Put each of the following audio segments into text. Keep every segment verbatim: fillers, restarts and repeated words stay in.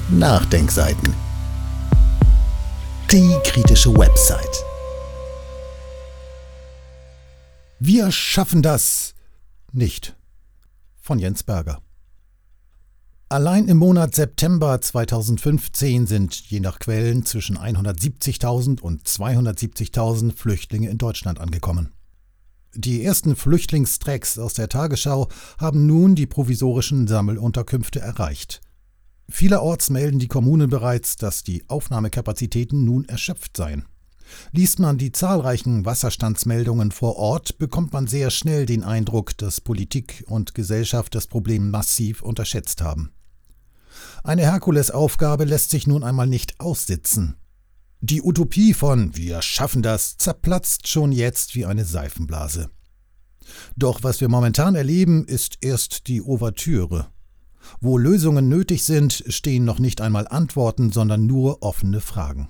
Nachdenkseiten. Die kritische Website. Wir schaffen das nicht. Von Jens Berger. Allein im Monat September zweitausendfünfzehn sind je nach Quellen zwischen hundertsiebzigtausend und zweihundertsiebzigtausend Flüchtlinge in Deutschland angekommen. Die ersten Flüchtlingstracks aus der Tagesschau haben nun die provisorischen Sammelunterkünfte erreicht. Vielerorts melden die Kommunen bereits, dass die Aufnahmekapazitäten nun erschöpft seien. Liest man die zahlreichen Wasserstandsmeldungen vor Ort, bekommt man sehr schnell den Eindruck, dass Politik und Gesellschaft das Problem massiv unterschätzt haben. Eine Herkulesaufgabe lässt sich nun einmal nicht aussitzen. Die Utopie von »Wir schaffen das« zerplatzt schon jetzt wie eine Seifenblase. Doch was wir momentan erleben, ist erst die Ouvertüre. Wo Lösungen nötig sind, stehen noch nicht einmal Antworten, sondern nur offene Fragen.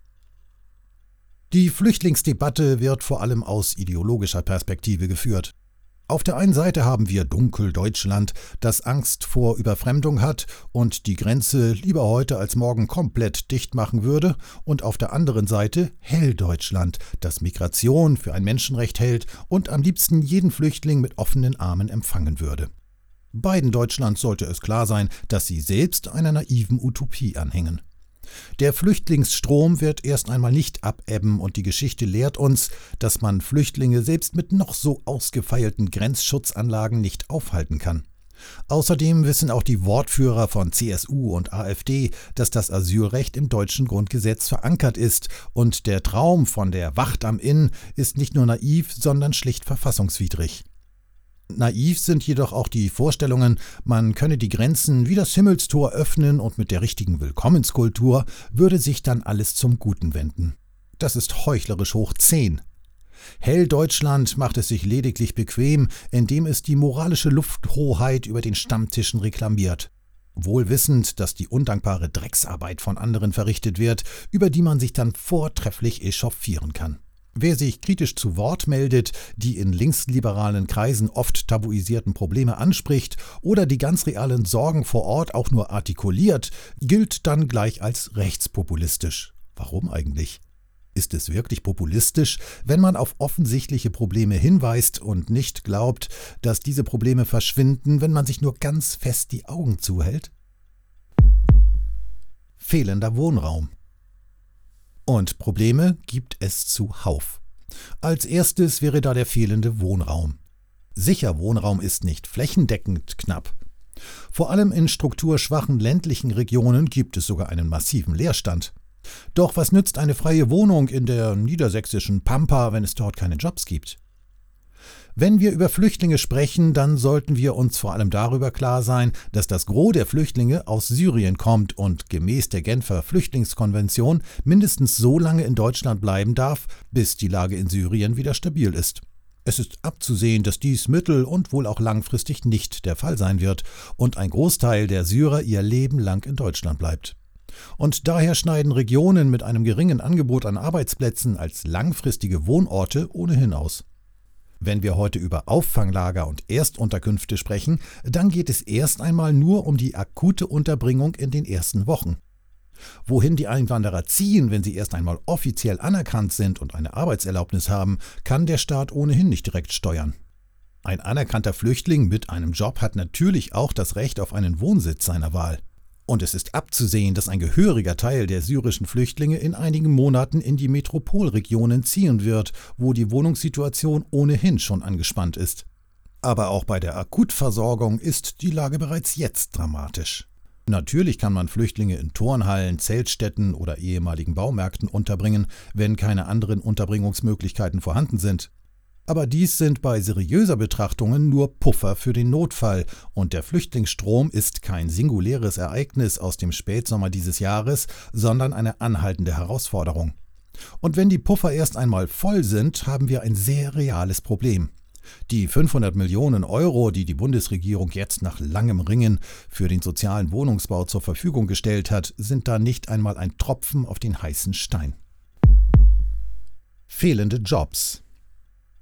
Die Flüchtlingsdebatte wird vor allem aus ideologischer Perspektive geführt. Auf der einen Seite haben wir Dunkeldeutschland, das Angst vor Überfremdung hat und die Grenze lieber heute als morgen komplett dicht machen würde, und auf der anderen Seite Helldeutschland, das Migration für ein Menschenrecht hält und am liebsten jeden Flüchtling mit offenen Armen empfangen würde. Beiden Deutschlands sollte es klar sein, dass sie selbst einer naiven Utopie anhängen. Der Flüchtlingsstrom wird erst einmal nicht abebben und die Geschichte lehrt uns, dass man Flüchtlinge selbst mit noch so ausgefeilten Grenzschutzanlagen nicht aufhalten kann. Außerdem wissen auch die Wortführer von C S U und AfD, dass das Asylrecht im deutschen Grundgesetz verankert ist und der Traum von der Wacht am Inn ist nicht nur naiv, sondern schlicht verfassungswidrig. Naiv sind jedoch auch die Vorstellungen, man könne die Grenzen wie das Himmelstor öffnen und mit der richtigen Willkommenskultur würde sich dann alles zum Guten wenden. Das ist heuchlerisch hoch zehn. Helldeutschland macht es sich lediglich bequem, indem es die moralische Lufthoheit über den Stammtischen reklamiert. Wohl wissend, dass die undankbare Drecksarbeit von anderen verrichtet wird, über die man sich dann vortrefflich echauffieren kann. Wer sich kritisch zu Wort meldet, die in linksliberalen Kreisen oft tabuisierten Probleme anspricht oder die ganz realen Sorgen vor Ort auch nur artikuliert, gilt dann gleich als rechtspopulistisch. Warum eigentlich? Ist es wirklich populistisch, wenn man auf offensichtliche Probleme hinweist und nicht glaubt, dass diese Probleme verschwinden, wenn man sich nur ganz fest die Augen zuhält? Fehlender Wohnraum. Und Probleme gibt es zuhauf. Als erstes wäre da der fehlende Wohnraum. Sicher, Wohnraum ist nicht flächendeckend knapp. Vor allem in strukturschwachen ländlichen Regionen gibt es sogar einen massiven Leerstand. Doch was nützt eine freie Wohnung in der niedersächsischen Pampa, wenn es dort keine Jobs gibt? Wenn wir über Flüchtlinge sprechen, dann sollten wir uns vor allem darüber klar sein, dass das Gros der Flüchtlinge aus Syrien kommt und gemäß der Genfer Flüchtlingskonvention mindestens so lange in Deutschland bleiben darf, bis die Lage in Syrien wieder stabil ist. Es ist abzusehen, dass dies mittel- und wohl auch langfristig nicht der Fall sein wird und ein Großteil der Syrer ihr Leben lang in Deutschland bleibt. Und daher schneiden Regionen mit einem geringen Angebot an Arbeitsplätzen als langfristige Wohnorte ohnehin aus. Wenn wir heute über Auffanglager und Erstunterkünfte sprechen, dann geht es erst einmal nur um die akute Unterbringung in den ersten Wochen. Wohin die Einwanderer ziehen, wenn sie erst einmal offiziell anerkannt sind und eine Arbeitserlaubnis haben, kann der Staat ohnehin nicht direkt steuern. Ein anerkannter Flüchtling mit einem Job hat natürlich auch das Recht auf einen Wohnsitz seiner Wahl. Und es ist abzusehen, dass ein gehöriger Teil der syrischen Flüchtlinge in einigen Monaten in die Metropolregionen ziehen wird, wo die Wohnungssituation ohnehin schon angespannt ist. Aber auch bei der Akutversorgung ist die Lage bereits jetzt dramatisch. Natürlich kann man Flüchtlinge in Turnhallen, Zeltstätten oder ehemaligen Baumärkten unterbringen, wenn keine anderen Unterbringungsmöglichkeiten vorhanden sind. Aber dies sind bei seriöser Betrachtungen nur Puffer für den Notfall und der Flüchtlingsstrom ist kein singuläres Ereignis aus dem Spätsommer dieses Jahres, sondern eine anhaltende Herausforderung. Und wenn die Puffer erst einmal voll sind, haben wir ein sehr reales Problem. Die fünfhundert Millionen Euro, die die Bundesregierung jetzt nach langem Ringen für den sozialen Wohnungsbau zur Verfügung gestellt hat, sind da nicht einmal ein Tropfen auf den heißen Stein. Fehlende Jobs.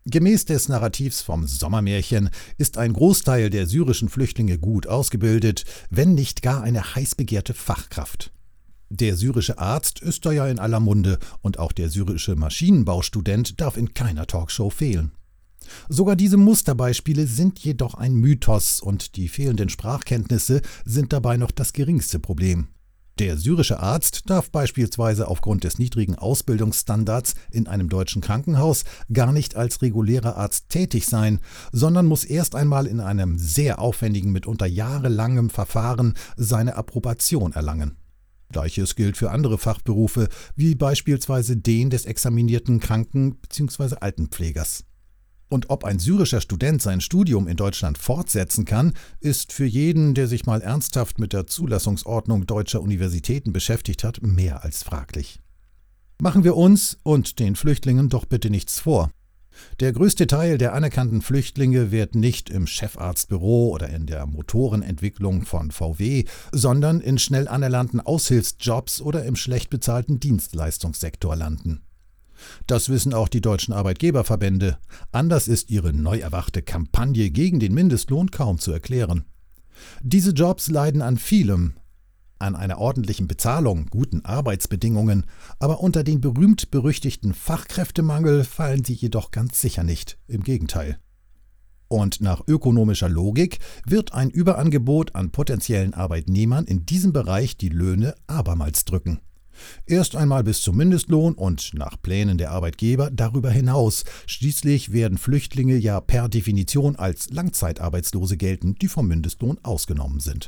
Gemäß des Narrativs vom Sommermärchen ist ein Großteil der syrischen Flüchtlinge gut ausgebildet, wenn nicht gar eine heiß begehrte Fachkraft. Der syrische Arzt ist da ja in aller Munde und auch der syrische Maschinenbaustudent darf in keiner Talkshow fehlen. Sogar diese Musterbeispiele sind jedoch ein Mythos und die fehlenden Sprachkenntnisse sind dabei noch das geringste Problem. Der syrische Arzt darf beispielsweise aufgrund des niedrigen Ausbildungsstandards in einem deutschen Krankenhaus gar nicht als regulärer Arzt tätig sein, sondern muss erst einmal in einem sehr aufwendigen, mitunter jahrelangem Verfahren seine Approbation erlangen. Gleiches gilt für andere Fachberufe, wie beispielsweise den des examinierten Kranken- bzw. Altenpflegers. Und ob ein syrischer Student sein Studium in Deutschland fortsetzen kann, ist für jeden, der sich mal ernsthaft mit der Zulassungsordnung deutscher Universitäten beschäftigt hat, mehr als fraglich. Machen wir uns und den Flüchtlingen doch bitte nichts vor. Der größte Teil der anerkannten Flüchtlinge wird nicht im Chefarztbüro oder in der Motorenentwicklung von V W, sondern in schnell anerlernten Aushilfsjobs oder im schlecht bezahlten Dienstleistungssektor landen. Das wissen auch die deutschen Arbeitgeberverbände. Anders ist ihre neu erwachte Kampagne gegen den Mindestlohn kaum zu erklären. Diese Jobs leiden an vielem, an einer ordentlichen Bezahlung, guten Arbeitsbedingungen, aber unter den berühmt-berüchtigten Fachkräftemangel fallen sie jedoch ganz sicher nicht, im Gegenteil. Und nach ökonomischer Logik wird ein Überangebot an potenziellen Arbeitnehmern in diesem Bereich die Löhne abermals drücken. Erst einmal bis zum Mindestlohn und nach Plänen der Arbeitgeber darüber hinaus. Schließlich werden Flüchtlinge ja per Definition als Langzeitarbeitslose gelten, die vom Mindestlohn ausgenommen sind.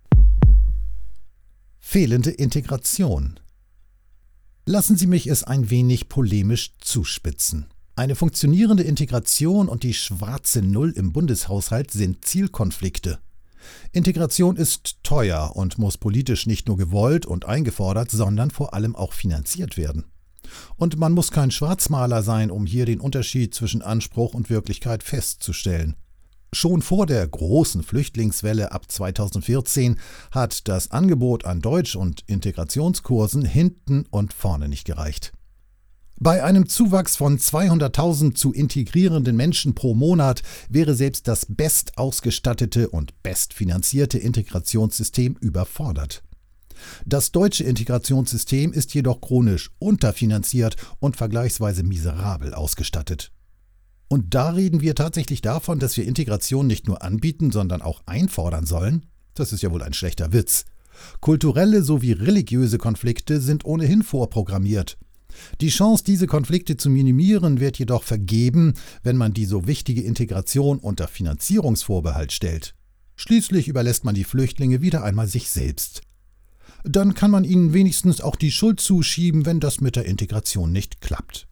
Fehlende Integration. Lassen Sie mich es ein wenig polemisch zuspitzen. Eine funktionierende Integration und die schwarze Null im Bundeshaushalt sind Zielkonflikte. Integration ist teuer und muss politisch nicht nur gewollt und eingefordert, sondern vor allem auch finanziert werden. Und man muss kein Schwarzmaler sein, um hier den Unterschied zwischen Anspruch und Wirklichkeit festzustellen. Schon vor der großen Flüchtlingswelle ab zweitausendvierzehn hat das Angebot an Deutsch- und Integrationskursen hinten und vorne nicht gereicht. Bei einem Zuwachs von zweihunderttausend zu integrierenden Menschen pro Monat wäre selbst das bestausgestattete und bestfinanzierte Integrationssystem überfordert. Das deutsche Integrationssystem ist jedoch chronisch unterfinanziert und vergleichsweise miserabel ausgestattet. Und da reden wir tatsächlich davon, dass wir Integration nicht nur anbieten, sondern auch einfordern sollen? Das ist ja wohl ein schlechter Witz. Kulturelle sowie religiöse Konflikte sind ohnehin vorprogrammiert. Die Chance, diese Konflikte zu minimieren, wird jedoch vergeben, wenn man die so wichtige Integration unter Finanzierungsvorbehalt stellt. Schließlich überlässt man die Flüchtlinge wieder einmal sich selbst. Dann kann man ihnen wenigstens auch die Schuld zuschieben, wenn das mit der Integration nicht klappt.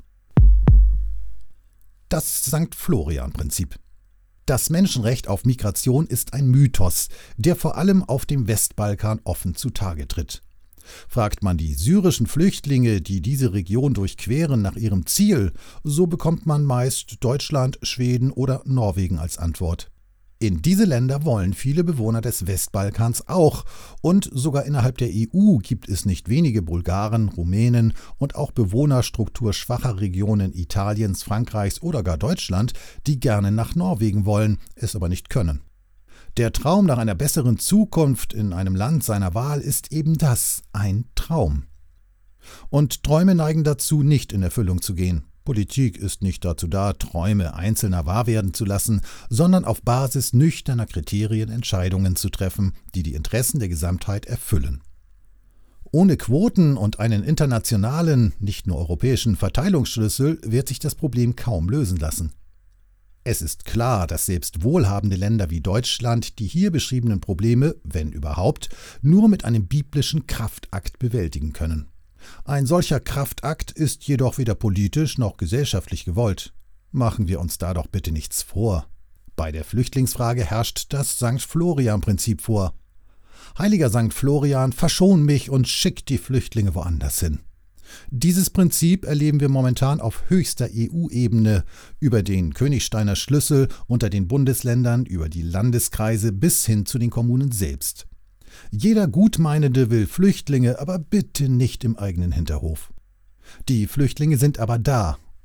Das Sankt Florian-Prinzip. Das Menschenrecht auf Migration ist ein Mythos, der vor allem auf dem Westbalkan offen zutage tritt. Fragt man die syrischen Flüchtlinge, die diese Region durchqueren, nach ihrem Ziel, so bekommt man meist Deutschland, Schweden oder Norwegen als Antwort. In diese Länder wollen viele Bewohner des Westbalkans auch, und sogar innerhalb der E U gibt es nicht wenige Bulgaren, Rumänen und auch Bewohner strukturschwacher Regionen Italiens, Frankreichs oder gar Deutschland, die gerne nach Norwegen wollen, es aber nicht können. Der Traum nach einer besseren Zukunft in einem Land seiner Wahl ist eben das, ein Traum. Und Träume neigen dazu, nicht in Erfüllung zu gehen. Politik ist nicht dazu da, Träume Einzelner wahr werden zu lassen, sondern auf Basis nüchterner Kriterien Entscheidungen zu treffen, die die Interessen der Gesamtheit erfüllen. Ohne Quoten und einen internationalen, nicht nur europäischen Verteilungsschlüssel wird sich das Problem kaum lösen lassen. Es ist klar, dass selbst wohlhabende Länder wie Deutschland die hier beschriebenen Probleme, wenn überhaupt, nur mit einem biblischen Kraftakt bewältigen können. Ein solcher Kraftakt ist jedoch weder politisch noch gesellschaftlich gewollt. Machen wir uns da doch bitte nichts vor. Bei der Flüchtlingsfrage herrscht das Sankt Florian-Prinzip vor. Heiliger Sankt Florian, verschon mich und schick die Flüchtlinge woanders hin. Dieses Prinzip erleben wir momentan auf höchster E U-Ebene, über den Königsteiner Schlüssel unter den Bundesländern, über die Landeskreise bis hin zu den Kommunen selbst. Jeder Gutmeinende will Flüchtlinge, aber bitte nicht im eigenen Hinterhof. Die Flüchtlinge sind aber da,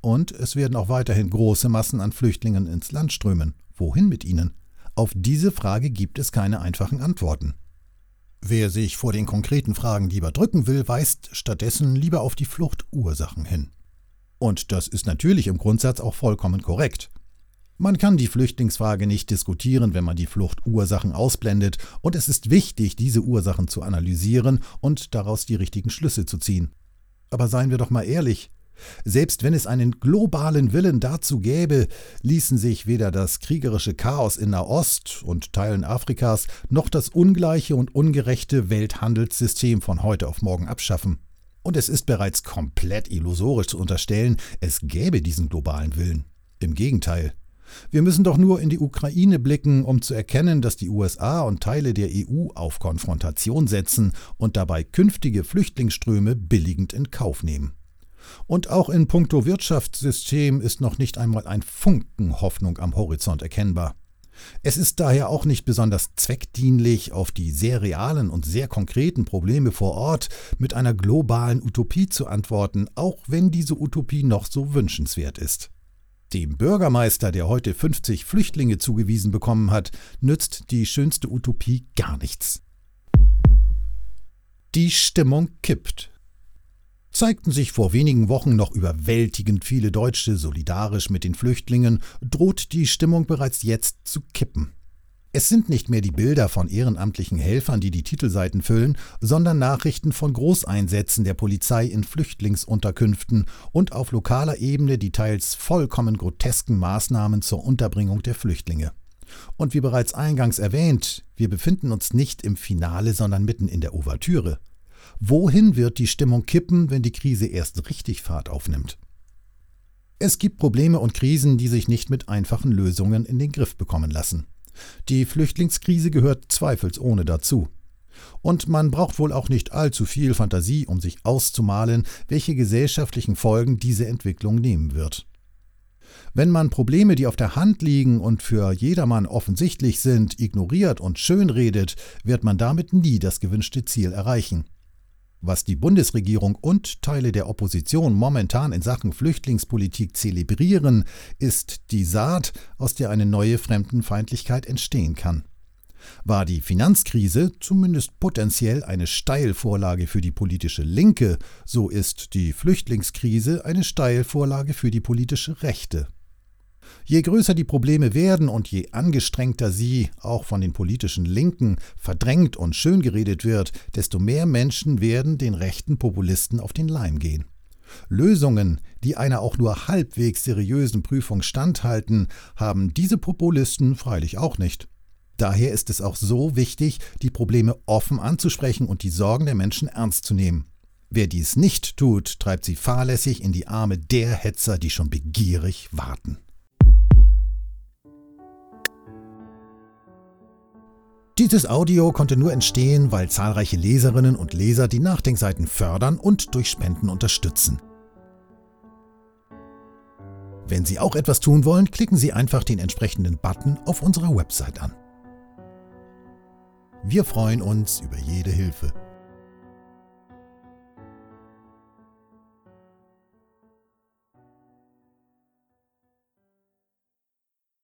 Und es werden auch weiterhin große Massen an Flüchtlingen ins Land strömen. Wohin mit ihnen? Auf diese Frage gibt es keine einfachen Antworten. Wer sich vor den konkreten Fragen lieber drücken will, weist stattdessen lieber auf die Fluchtursachen hin. Und das ist natürlich im Grundsatz auch vollkommen korrekt. Man kann die Flüchtlingsfrage nicht diskutieren, wenn man die Fluchtursachen ausblendet, und es ist wichtig, diese Ursachen zu analysieren und daraus die richtigen Schlüsse zu ziehen. Aber seien wir doch mal ehrlich, selbst wenn es einen globalen Willen dazu gäbe, ließen sich weder das kriegerische Chaos in Nahost und Teilen Afrikas noch das ungleiche und ungerechte Welthandelssystem von heute auf morgen abschaffen. Und es ist bereits komplett illusorisch zu unterstellen, es gäbe diesen globalen Willen. Im Gegenteil. Wir müssen doch nur in die Ukraine blicken, um zu erkennen, dass die U S A und Teile der E U auf Konfrontation setzen und dabei künftige Flüchtlingsströme billigend in Kauf nehmen. Und auch in puncto Wirtschaftssystem ist noch nicht einmal ein Funken Hoffnung am Horizont erkennbar. Es ist daher auch nicht besonders zweckdienlich, auf die sehr realen und sehr konkreten Probleme vor Ort mit einer globalen Utopie zu antworten, auch wenn diese Utopie noch so wünschenswert ist. Dem Bürgermeister, der heute fünfzig Flüchtlinge zugewiesen bekommen hat, nützt die schönste Utopie gar nichts. Die Stimmung kippt. Zeigten sich vor wenigen Wochen noch überwältigend viele Deutsche solidarisch mit den Flüchtlingen, droht die Stimmung bereits jetzt zu kippen. Es sind nicht mehr die Bilder von ehrenamtlichen Helfern, die die Titelseiten füllen, sondern Nachrichten von Großeinsätzen der Polizei in Flüchtlingsunterkünften und auf lokaler Ebene die teils vollkommen grotesken Maßnahmen zur Unterbringung der Flüchtlinge. Und wie bereits eingangs erwähnt, wir befinden uns nicht im Finale, sondern mitten in der Ouvertüre. Wohin wird die Stimmung kippen, wenn die Krise erst richtig Fahrt aufnimmt? Es gibt Probleme und Krisen, die sich nicht mit einfachen Lösungen in den Griff bekommen lassen. Die Flüchtlingskrise gehört zweifelsohne dazu. Und man braucht wohl auch nicht allzu viel Fantasie, um sich auszumalen, welche gesellschaftlichen Folgen diese Entwicklung nehmen wird. Wenn man Probleme, die auf der Hand liegen und für jedermann offensichtlich sind, ignoriert und schönredet, wird man damit nie das gewünschte Ziel erreichen. Was die Bundesregierung und Teile der Opposition momentan in Sachen Flüchtlingspolitik zelebrieren, ist die Saat, aus der eine neue Fremdenfeindlichkeit entstehen kann. War die Finanzkrise zumindest potenziell eine Steilvorlage für die politische Linke, so ist die Flüchtlingskrise eine Steilvorlage für die politische Rechte. Je größer die Probleme werden und je angestrengter sie, auch von den politischen Linken, verdrängt und schöngeredet wird, desto mehr Menschen werden den rechten Populisten auf den Leim gehen. Lösungen, die einer auch nur halbwegs seriösen Prüfung standhalten, haben diese Populisten freilich auch nicht. Daher ist es auch so wichtig, die Probleme offen anzusprechen und die Sorgen der Menschen ernst zu nehmen. Wer dies nicht tut, treibt sie fahrlässig in die Arme der Hetzer, die schon begierig warten. Dieses Audio konnte nur entstehen, weil zahlreiche Leserinnen und Leser die Nachdenkseiten fördern und durch Spenden unterstützen. Wenn Sie auch etwas tun wollen, klicken Sie einfach den entsprechenden Button auf unserer Website an. Wir freuen uns über jede Hilfe.